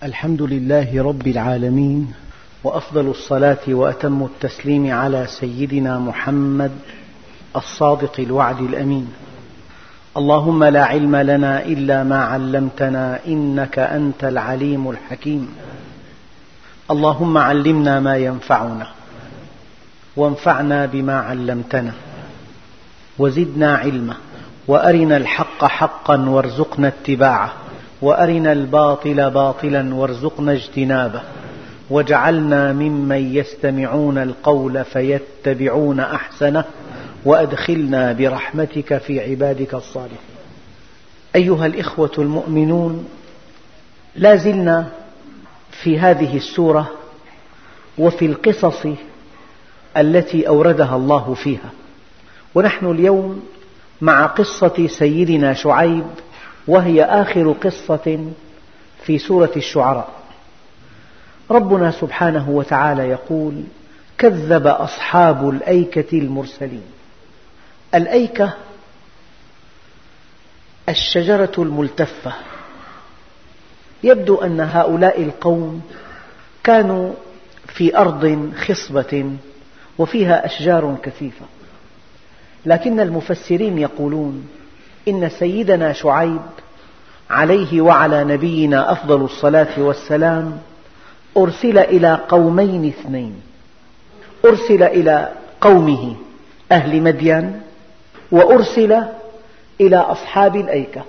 الحمد لله رب العالمين، وأفضل الصلاة وأتم التسليم على سيدنا محمد الصادق الوعد الأمين. اللهم لا علم لنا إلا ما علمتنا إنك أنت العليم الحكيم. اللهم علمنا ما ينفعنا وانفعنا بما علمتنا وزدنا علما، وأرنا الحق حقا وارزقنا اتباعه، وأرنا الباطل باطلا وارزقنا اجتنابه، واجعلنا ممن يستمعون القول فيتبعون أحسنه، وأدخلنا برحمتك في عبادك الصالحين. أيها الإخوة المؤمنون، لا زلنا في هذه السورة وفي القصص التي أوردها الله فيها، ونحن اليوم مع قصة سيدنا شعيب، وهي آخر قصة في سورة الشعراء. ربنا سبحانه وتعالى يقول: كذب أصحاب الأيكة المرسلين. الأيكة الشجرة الملتفة. يبدو أن هؤلاء القوم كانوا في أرض خصبة وفيها أشجار كثيفة، لكن المفسرين يقولون إن سيدنا شعيب عليه وعلى نبينا أفضل الصلاة والسلام أرسل إلى قومين اثنين: أرسل إلى قومه أهل مدين، وأرسل إلى أصحاب الأيكة.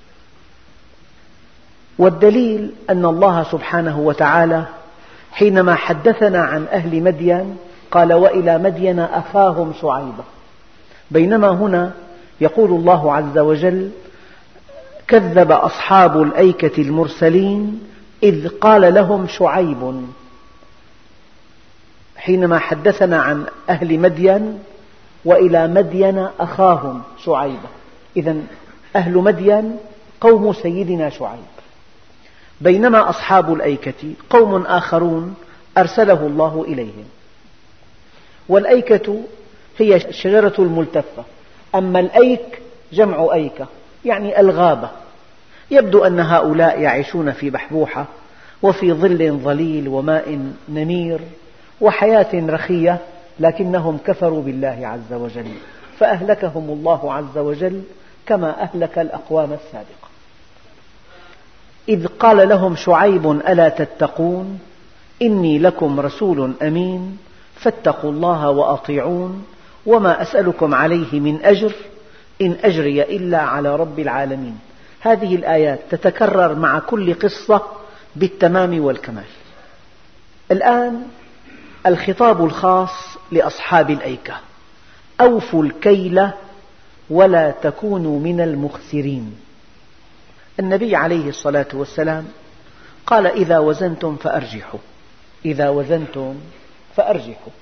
والدليل أن الله سبحانه وتعالى حينما حدثنا عن أهل مدين قال: وإلى مدين أخاهم شعيبا، بينما هنا يقول الله عز وجل: كذب أصحاب الأيكة المرسلين إذ قال لهم شعيب. حينما حدثنا عن أهل مدين وإلى مدين أخاهم شعيبا، إذن أهل مدين قوم سيدنا شعيب، بينما أصحاب الأيكة قوم آخرون أرسله الله إليهم. والأيكة هي الشجرة الملتفة، أما الأيك جمع أيكة يعني الغابة. يبدو أن هؤلاء يعيشون في بحبوحة وفي ظل ظليل وماء نمير وحياة رخية، لكنهم كفروا بالله عز وجل فأهلكهم الله عز وجل كما أهلك الأقوام السابقة. إذ قال لهم شعيب: ألا تتقون إني لكم رسول أمين فاتقوا الله وأطيعون وما أسألكم عليه من أجر إن أجري إلا على رب العالمين. هذه الآيات تتكرر مع كل قصة بالتمام والكمال. الآن الخطاب الخاص لأصحاب الأيكة: أوفوا الكيل ولا تكونوا من المخسرين. النبي عليه الصلاة والسلام قال: إذا وزنتم فأرجحوا، إذا وزنتم فأرجحوا.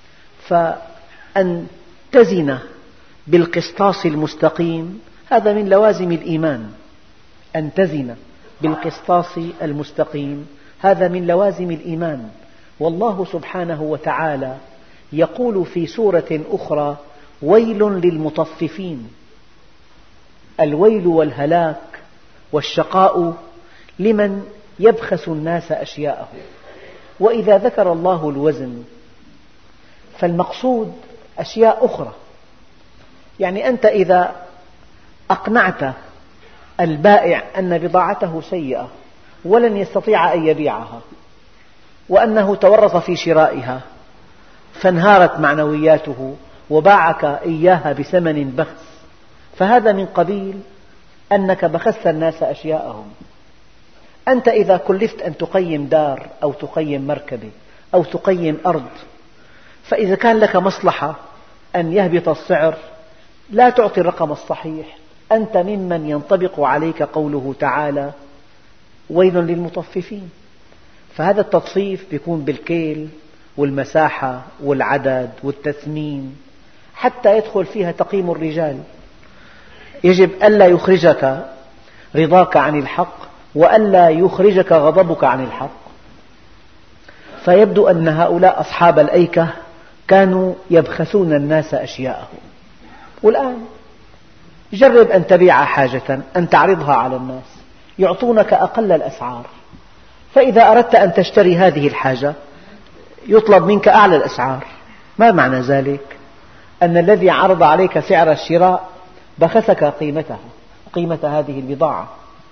فأن تزن بالقسطاس المستقيم هذا من لوازم الإيمان. أن تزن بالقسطاس المستقيم هذا من لوازم الإيمان. والله سبحانه وتعالى يقول في سورة أخرى: ويل للمطففين. الويل والهلاك والشقاء لمن يبخس الناس أشياءه. وإذا ذكر الله الوزن فالمقصود أشياء أخرى. يعني أنت إذا أقنعت البائع أن بضاعته سيئة ولن يستطيع أن يبيعها، وأنه تورط في شرائها فانهارت معنوياته وباعك إياها بثمن بخس، فهذا من قبيل أنك بخست الناس أشياءهم. أنت إذا كلفت أن تقيم دار أو تقيم مركبة أو تقيم أرض، فإذا كان لك مصلحة أن يهبط السعر لا تعطي الرقم الصحيح، أنت ممن ينطبق عليك قوله تعالى: ويل للمطففين. فهذا التطفيف يكون بالكيل والمساحة والعدد والتثمين، حتى يدخل فيها تقييم الرجال. يجب ألا يخرجك رضاك عن الحق وألا يخرجك غضبك عن الحق. فيبدو أن هؤلاء أصحاب الأيكة كانوا يبخسون الناس أشياءهم. والآن جرب أن تبيع حاجة، أن تعرضها على الناس، يعطونك أقل الأسعار، فإذا أردت أن تشتري هذه الحاجة يطلب منك أعلى الأسعار. ما معنى ذلك؟ أن الذي عرض عليك سعر الشراء بخسك قيمة هذه البضاعة.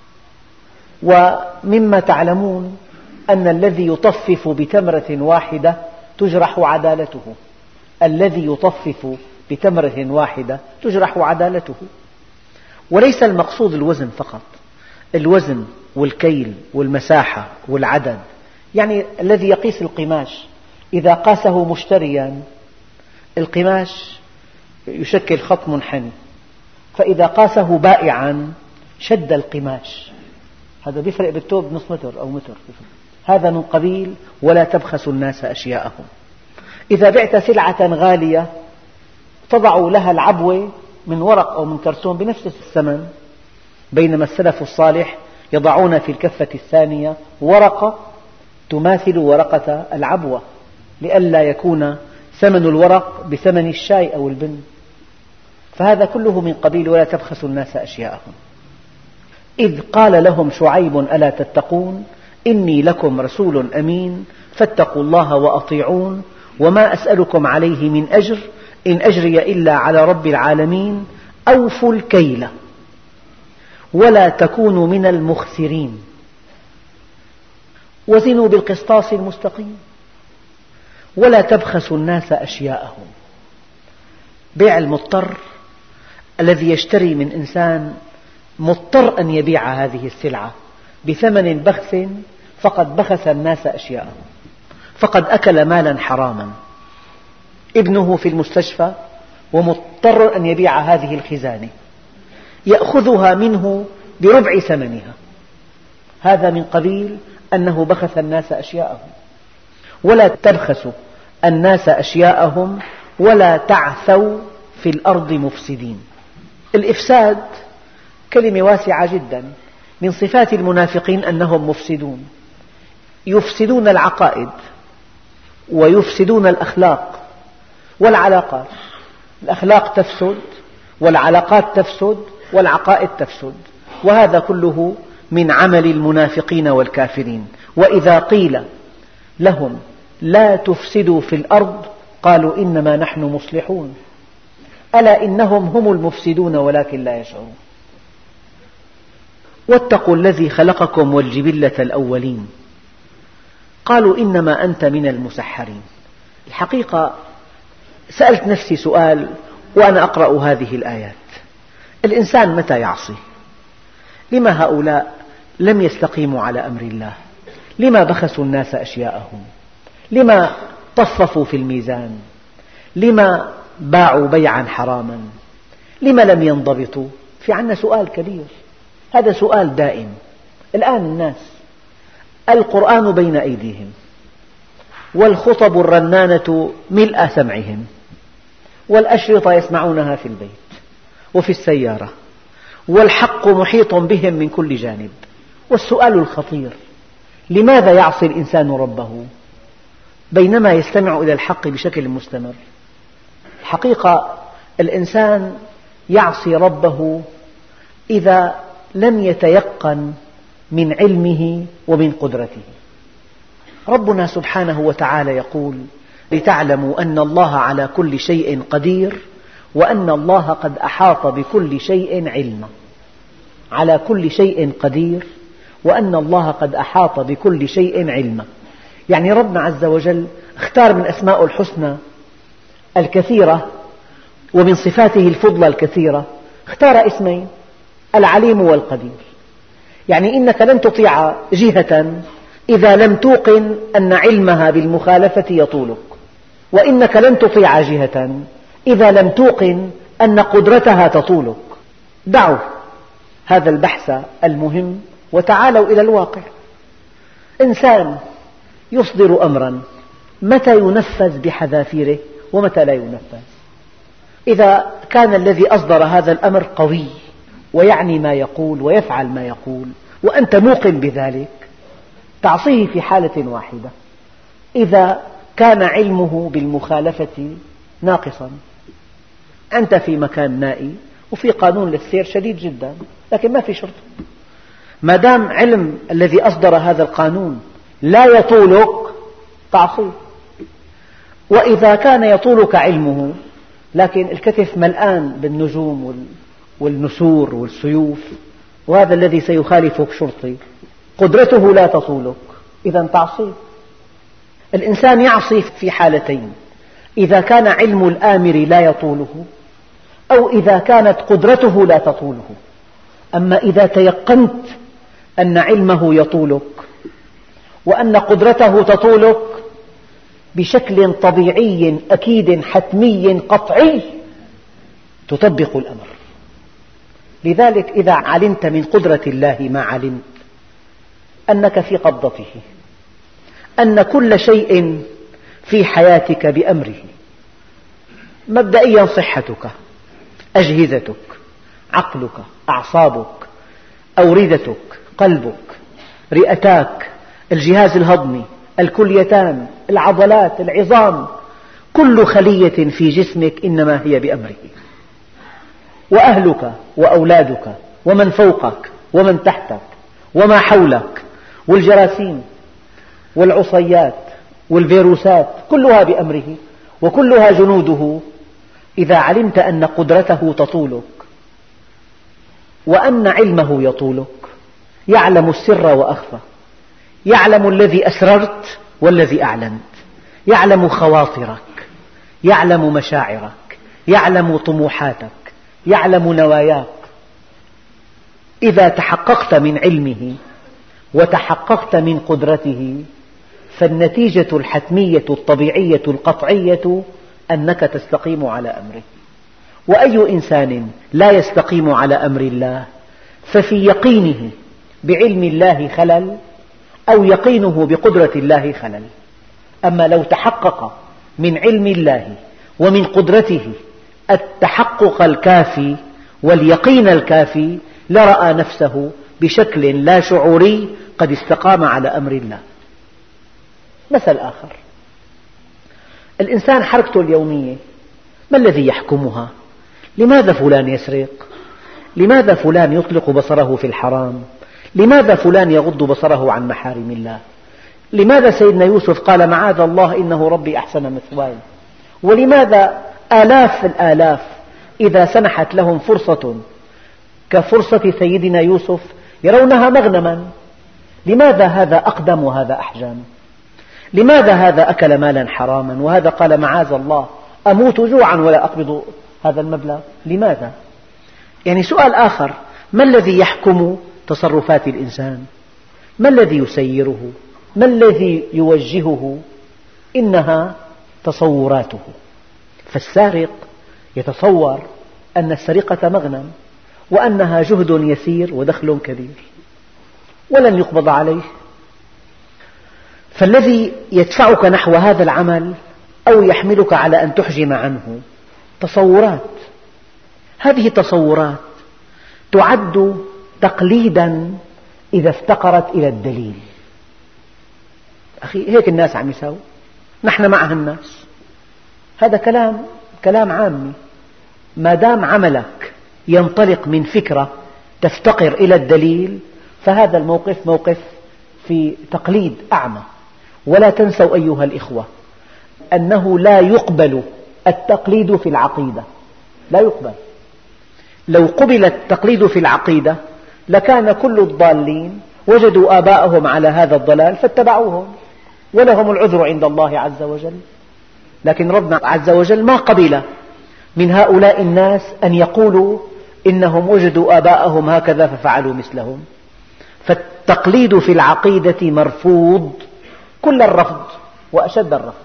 ومما تعلمون أن الذي يطفف بتمرة واحدة تجرح عدالته، الذي يطفف بتمرة واحدة تجرح عدالته. وليس المقصود الوزن فقط، الوزن والكيل والمساحة والعدد. يعني الذي يقيس القماش إذا قاسه مشتريا القماش يشكل خط منحني، فإذا قاسه بائعا شد القماش. هذا يفرق بالثوب نصف متر أو متر. هذا من قبيل ولا تبخسوا الناس أشياءهم. إذا بعت سلعة غالية تضع لها العبوة من ورق أو من كرتون بنفس الثمن، بينما السلف الصالح يضعون في الكفة الثانية ورقة تماثل ورقة العبوة لئلا يكون ثمن الورق بثمن الشاي أو البن. فهذا كله من قبيل ولا تبخسوا الناس أشياءهم. إذ قال لهم شعيب ألا تتقون إني لكم رسول أمين فاتقوا الله وأطيعون وما أسألكم عليه من أجر إن أجري إلا على رب العالمين أوفوا الكيل ولا تكونوا من المخسرين وزنوا بالقسطاس المستقيم ولا تبخسوا الناس أشياءهم. بيع المضطر الذي يشتري من إنسان مضطر أن يبيع هذه السلعة بثمن بخس فقد بخس الناس أشياءهم، فقد أكل مالا حراما. ابنه في المستشفى ومضطر أن يبيع هذه الخزانة يأخذها منه بربع ثمنها، هذا من قبيل أنه بخس الناس أشياءهم. ولا تبخسوا الناس أشياءهم ولا تعثوا في الأرض مفسدين. الإفساد كلمة واسعة جدا. من صفات المنافقين أنهم مفسدون، يفسدون العقائد ويفسدون الأخلاق والعلاقات. الأخلاق تفسد والعلاقات تفسد والعقائد تفسد، وهذا كله من عمل المنافقين والكافرين. وإذا قيل لهم لا تفسدوا في الأرض قالوا إنما نحن مصلحون ألا إنهم هم المفسدون ولكن لا يشعرون. واتقوا الذي خلقكم والجبلة الأولين قالوا إنما أنت من المسحرين. الحقيقة سألت نفسي سؤال وأنا أقرأ هذه الآيات: الإنسان متى يعصي؟ لما هؤلاء لم يستقيموا على أمر الله؟ لما بخسوا الناس أشياءهم؟ لما طففوا في الميزان؟ لما باعوا بيعا حراما؟ لما لم ينضبطوا؟ في عنا سؤال كبير، هذا سؤال دائم. الآن الناس القرآن بين أيديهم والخطب الرنانة ملء سمعهم والأشرطة يسمعونها في البيت وفي السيارة والحق محيط بهم من كل جانب. والسؤال الخطير: لماذا يعصي الإنسان ربه بينما يستمع إلى الحق بشكل مستمر؟ الحقيقة الإنسان يعصي ربه إذا لم يتيقن من علمه ومن قدرته. ربنا سبحانه وتعالى يقول: لتعلموا أن الله على كل شيء قدير وأن الله قد أحاط بكل شيء علما. على كل شيء قدير وأن الله قد أحاط بكل شيء علما. يعني ربنا عز وجل اختار من أسماء الحسنى الكثيرة ومن صفاته الفضلى الكثيرة اختار اسمين: العليم والقدير. يعني إنك لن تطيع جهة إذا لم توقن أن علمها بالمخالفة يطولك، وإنك لن تطيع جهة إذا لم توقن أن قدرتها تطولك. دعوا هذا البحث المهم وتعالوا إلى الواقع. إنسان يصدر أمرا متى ينفذ بحذافيره ومتى لا ينفذ؟ إذا كان الذي أصدر هذا الأمر قوي ويعني ما يقول ويفعل ما يقول وأنت موقن بذلك تعصيه في حالة واحدة. إذا كان علمه بالمخالفة ناقصا، أنت في مكان نائي وفي قانون للسير شديد جدا لكن ما في شرطة، ما دام علم الذي أصدر هذا القانون لا يطولك تعصيه. وإذا كان يطولك علمه لكن الكتف ملآن بالنجوم والنسور والسيوف، وهذا الذي سيخالفك شرطي، قدرته لا تطولك، إذا تعصيه. الإنسان يعصي في حالتين: إذا كان علم الآمر لا يطوله، أو إذا كانت قدرته لا تطوله. أما إذا تيقنت أن علمه يطولك وأن قدرته تطولك بشكل طبيعي أكيد حتمي قطعي، تطبق الأمر. لذلك إذا علمت من قدرة الله ما علمت، أنك في قبضته، أن كل شيء في حياتك بأمره، مبدئيا صحتك، أجهزتك، عقلك، أعصابك، أوردتك، قلبك، رئتاك، الجهاز الهضمي، الكليتان، العضلات، العظام، كل خلية في جسمك إنما هي بأمره. وأهلك وأولادك ومن فوقك ومن تحتك وما حولك، والجراثيم والعصيات والفيروسات، كلها بأمره وكلها جنوده. إذا علمت أن قدرته تطولك وأن علمه يطولك، يعلم السر وأخفى، يعلم الذي أسررت والذي أعلنت، يعلم خواطرك، يعلم مشاعرك، يعلم طموحاتك، يعلم نواياك. إذا تحققت من علمه وتحققت من قدرته، فالنتيجة الحتمية الطبيعية القطعية أنك تستقيم على أمره. وأي إنسان لا يستقيم على أمر الله ففي يقينه بعلم الله خلل، أو يقينه بقدرة الله خلل. أما لو تحقق من علم الله ومن قدرته التحقق الكافي واليقين الكافي، لرأى نفسه بشكل لا شعوري قد استقام على أمر الله. مثل آخر: الإنسان حركته اليومية ما الذي يحكمها؟ لماذا فلان يسرق؟ لماذا فلان يطلق بصره في الحرام؟ لماذا فلان يغض بصره عن محارم الله؟ لماذا سيدنا يوسف قال معاذ الله إنه ربي أحسن مثواي؟ ولماذا آلاف الآلاف إذا سنحت لهم فرصة كفرصة سيدنا يوسف يرونها مغنما؟ لماذا هذا أقدم وهذا أحجم؟ لماذا هذا أكل مالا حراما وهذا قال معاذ الله أموت جوعا ولا أقبض هذا المبلغ؟ لماذا؟ يعني سؤال آخر: ما الذي يحكم تصرفات الإنسان؟ ما الذي يسيره؟ ما الذي يوجهه؟ إنها تصوراته. فالسارق يتصور أن السرقة مغنم، وأنها جهد يسير ودخل كبير ولن يقبض عليه. فالذي يدفعك نحو هذا العمل أو يحملك على أن تحجم عنه تصورات. هذه التصورات تعد تقليدا إذا افتقرت إلى الدليل. أخي هيك الناس عم يساووا، نحن مع الناس. هذا كلام عامي. ما دام عملك ينطلق من فكرة تفتقر إلى الدليل، فهذا الموقف موقف في تقليد أعمى. ولا تنسوا أيها الإخوة أنه لا يقبل التقليد في العقيدة، لا يقبل. لو قبل التقليد في العقيدة لكان كل الضالين وجدوا آباءهم على هذا الضلال فاتبعوهم، ولهم العذر عند الله عز وجل. لكن ربنا عز وجل ما قبل من هؤلاء الناس أن يقولوا إنهم وجدوا آباءهم هكذا ففعلوا مثلهم. فالتقليد في العقيدة مرفوض كل الرفض وأشد الرفض.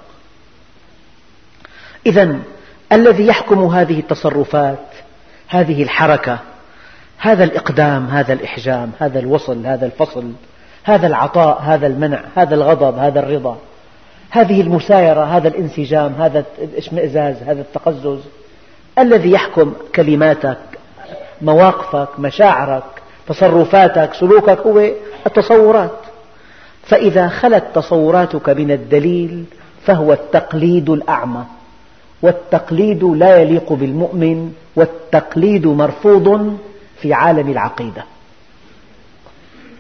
إذن الذي يحكم هذه التصرفات، هذه الحركة، هذا الإقدام، هذا الإحجام، هذا الوصل، هذا الفصل، هذا العطاء، هذا المنع، هذا الغضب، هذا الرضا، هذه المسايرة، هذا الانسجام، هذا الاشمئزاز، هذا التقزز، الذي يحكم كلماتك، مواقفك، مشاعرك، تصرفاتك، سلوكك هو التصورات. فإذا خلت تصوراتك من الدليل فهو التقليد الأعمى، والتقليد لا يليق بالمؤمن، والتقليد مرفوض في عالم العقيدة.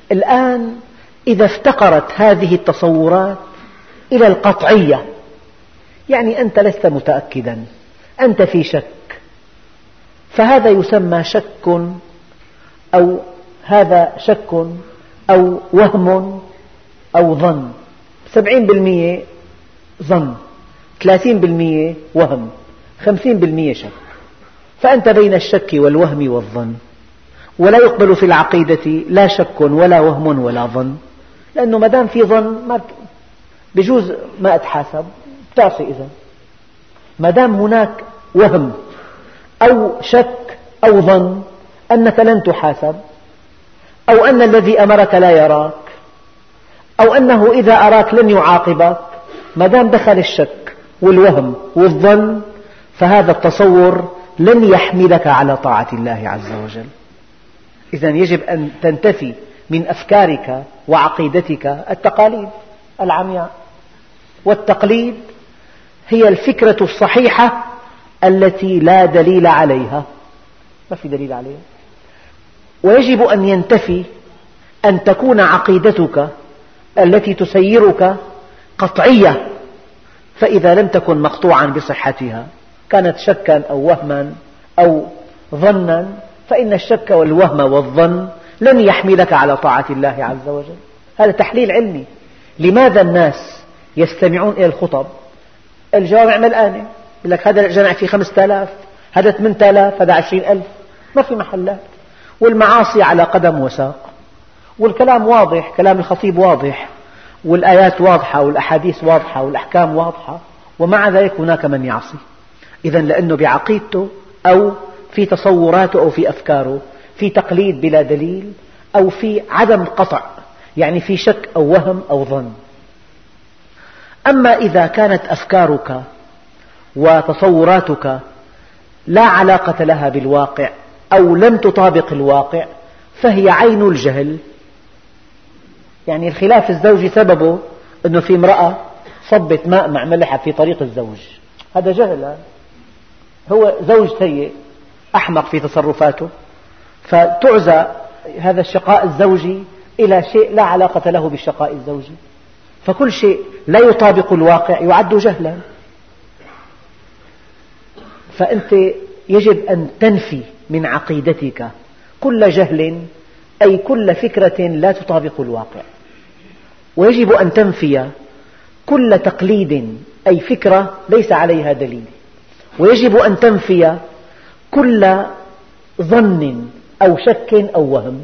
الآن إذا افتقرت هذه التصورات إلى القطعية، يعني أنت لست متأكدا، أنت في شك، فهذا يسمى شك، أو هذا شك أو وهم أو ظن. 70% ظن، 30% وهم، 50% شك. فأنت بين الشك والوهم والظن، ولا يقبل في العقيدة لا شك ولا وهم ولا ظن، لأنه ما دام في ظن ما بجوز ما أتحاسب، تعصي. إذن ما دام هناك وهم أو شك أو ظن أنك لن تحاسب، أو أن الذي أمرك لا يراك، أو أنه إذا أراك لن يعاقبك، ما دام دخل الشك والوهم والظن فهذا التصور لن يحملك على طاعة الله عز وجل. إذن يجب أن تنتفي من أفكارك وعقيدتك التقاليد العمياء، والتقليد هي الفكرة الصحيحة التي لا دليل عليها، ما في دليل عليها. ويجب أن ينتفي أن تكون عقيدتك التي تسيرك قطعية، فإذا لم تكن مقطوعا بصحتها كانت شكا أو وهما أو ظنا، فإن الشك والوهم والظن لن يحملك على طاعة الله عز وجل. هذا تحليل علمي. لماذا الناس يستمعون إلى الخطب؟ الجوامع ملآنة، يقول لك هذا الجامع فيه 5000، هذا 8000، هذا 20000، ما في محلات، والمعاصي على قدم وساق، والكلام واضح، كلام الخطيب واضح، والآيات واضحة، والأحاديث واضحة، والأحكام واضحة، ومع ذلك هناك من يعصي. إذن لأنه بعقيدته أو في تصوراته أو في أفكاره في تقليد بلا دليل، أو في عدم قطع، يعني في شك أو وهم أو ظن. أما إذا كانت أفكارك وتصوراتك لا علاقة لها بالواقع أو لم تطابق الواقع فهي عين الجهل. يعني الخلاف الزوجي سببه أنه في امرأة صبت ماء مع ملح في طريق الزوج، هذا جهل، هو زوج سيء أحمق في تصرفاته، فتعزى هذا الشقاء الزوجي إلى شيء لا علاقة له بالشقاء الزوجي، فكل شيء لا يطابق الواقع يعد جهلا. فأنت يجب أن تنفي من عقيدتك كل جهل، أي كل فكرة لا تطابق الواقع، ويجب أن تنفي كل تقليد، أي فكرة ليس عليها دليل، ويجب أن تنفي كل ظن أو شك أو وهم.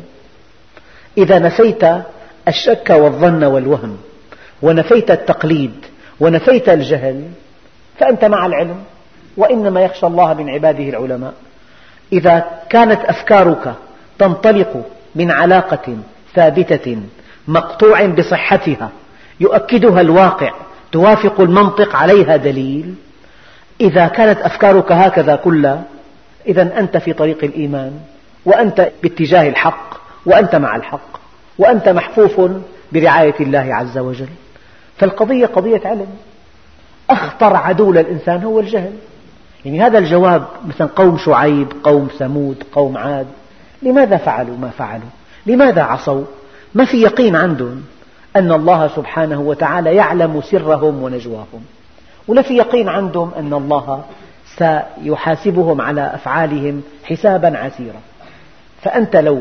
إذا نفيت الشك والظن والوهم، ونفيت التقليد، ونفيت الجهل، فأنت مع العلم، وإنما يخشى الله من عباده العلماء. إذا كانت أفكارك تنطلق من علاقة ثابتة مقطوع بصحتها يؤكدها الواقع، توافق المنطق، عليها دليل، إذا كانت أفكارك هكذا كلها، إذن أنت في طريق الإيمان، وأنت باتجاه الحق، وأنت مع الحق، وأنت محفوف برعاية الله عز وجل. فالقضية قضية علم. أخطر عدو للإنسان هو الجهل. يعني هذا الجواب، مثلا قوم شعيب، قوم ثمود، قوم عاد، لماذا فعلوا ما فعلوا؟ لماذا عصوا؟ ما في يقين عندهم أن الله سبحانه وتعالى يعلم سرهم ونجواهم، ولا في يقين عندهم أن الله سيحاسبهم على أفعالهم حسابا عسيرا. فأنت لو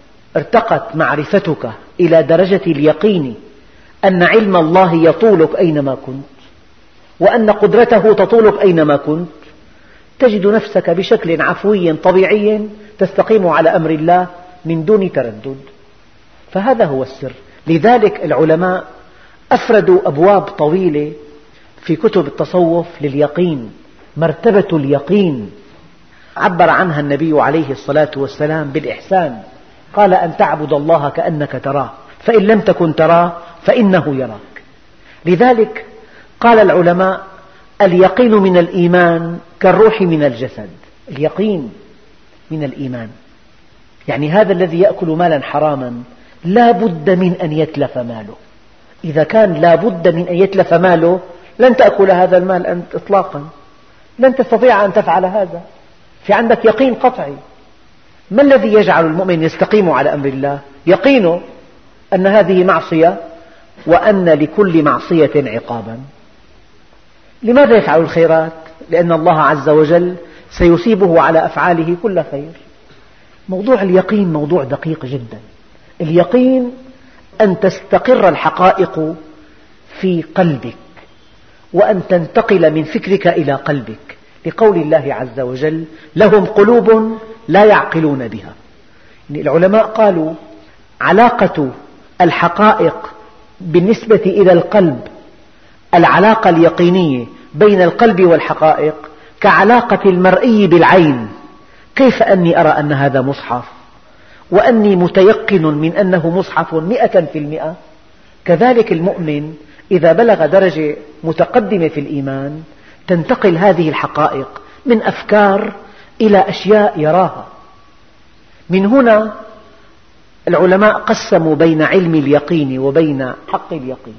ارتقت معرفتك إلى درجة اليقين أن علم الله يطولك أينما كنت، وأن قدرته تطولك أينما كنت، تجد نفسك بشكل عفوي طبيعي تستقيم على أمر الله من دون تردد. فهذا هو السر. لذلك العلماء أفردوا أبواب طويلة في كتب التصوف لليقين. مرتبة اليقين عبر عنها النبي عليه الصلاة والسلام بالإحسان، قال أن تعبد الله كأنك تراه، فإن لم تكن تراه فإنه يراك. لذلك قال العلماء: اليقين من الإيمان كالروح من الجسد. اليقين من الإيمان، يعني هذا الذي يأكل مالا حراما لا بد من أن يتلف ماله. إذا كان لا بد من أن يتلف ماله لن تأكل هذا المال أنت إطلاقا، لن تستطيع أن تفعل هذا، في عندك يقين قطعي. ما الذي يجعل المؤمن يستقيم على أمر الله؟ يقينه. أن هذه معصية وأن لكل معصية عقابا. لماذا يفعل الخيرات؟ لأن الله عز وجل سيثيبه على أفعاله كل خير. موضوع اليقين موضوع دقيق جدا. اليقين أن تستقر الحقائق في قلبك وأن تنتقل من فكرك إلى قلبك، لقول الله عز وجل: لهم قلوب لا يعقلون بها. العلماء قالوا علاقة الحقائق بالنسبة إلى القلب، العلاقة اليقينية بين القلب والحقائق كعلاقة المرئي بالعين. كيف أني أرى أن هذا مصحف وأني متيقن من أنه مصحف 100%، كذلك المؤمن إذا بلغ درجة متقدمة في الإيمان تنتقل هذه الحقائق من أفكار إلى أشياء يراها. من هنا العلماء قسموا بين علم اليقين وبين حق اليقين.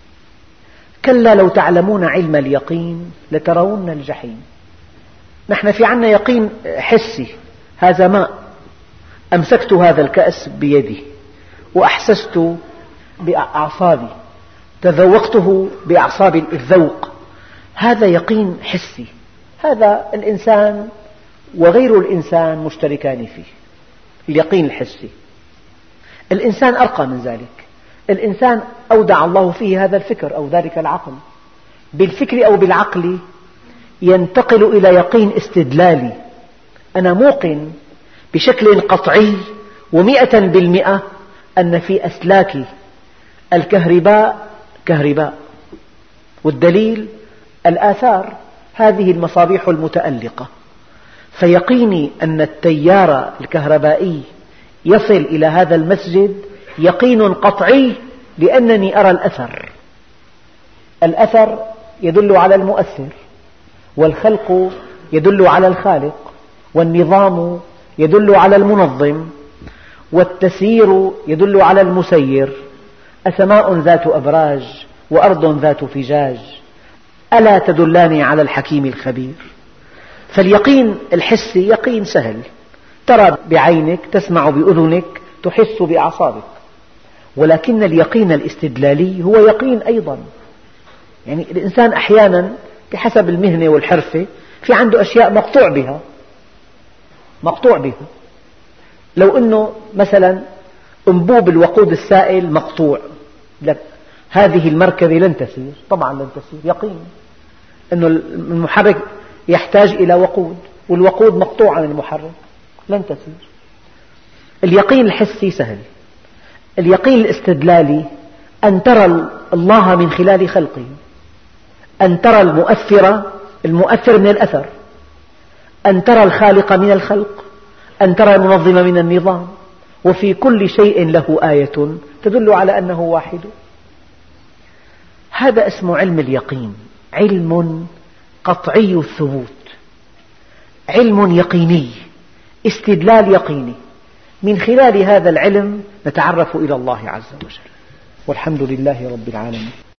كلا لو تعلمون علم اليقين لترون الجحيم. نحن في عنا يقين حسي، هذا ماء، أمسكت هذا الكأس بيدي وأحسست بأعصابي، تذوقته بأعصاب الذوق، هذا يقين حسي. هذا الإنسان وغير الإنسان مشتركان فيه، اليقين الحسي. الإنسان أرقى من ذلك، الإنسان أودع الله فيه هذا الفكر أو ذلك العقل، بالفكر أو بالعقل ينتقل إلى يقين استدلالي. أنا موقن بشكل قطعي و100% أن في أسلاك الكهرباء كهرباء، والدليل الآثار، هذه المصابيح المتألقة. فيقيني أن التيار الكهربائي يصل إلى هذا المسجد يقين قطعي، لأنني أرى الأثر. الأثر يدل على المؤثر، والخلق يدل على الخالق، والنظام يدل على المنظم، والتسيير يدل على المسير. أسماء ذات أبراج وأرض ذات فجاج، ألا تدلان على الحكيم الخبير. فاليقين الحسي يقين سهل، ترى بعينك، تسمع بأذنك، تحس بأعصابك. ولكن اليقين الاستدلالي هو يقين أيضا. يعني الإنسان أحيانا بحسب المهنة والحرفة في عنده أشياء مقطوع بها. لو أنه مثلا أنبوب الوقود السائل مقطوع، لك هذه المركبة لن تسير، طبعا لن تسير، يقين أنه المحرك يحتاج إلى وقود، والوقود مقطوع عن المحرك، لن تسير. اليقين الحسي سهل. اليقين الاستدلالي أن ترى الله من خلال خلقه، أن ترى المؤثر من الأثر، أن ترى الخالق من الخلق، أن ترى المنظم من النظام، وفي كل شيء له آية تدل على أنه واحد. هذا اسمه علم اليقين، علم قطعي الثبوت، علم يقيني، استدلال يقيني. من خلال هذا العلم نتعرف إلى الله عز وجل، والحمد لله رب العالمين.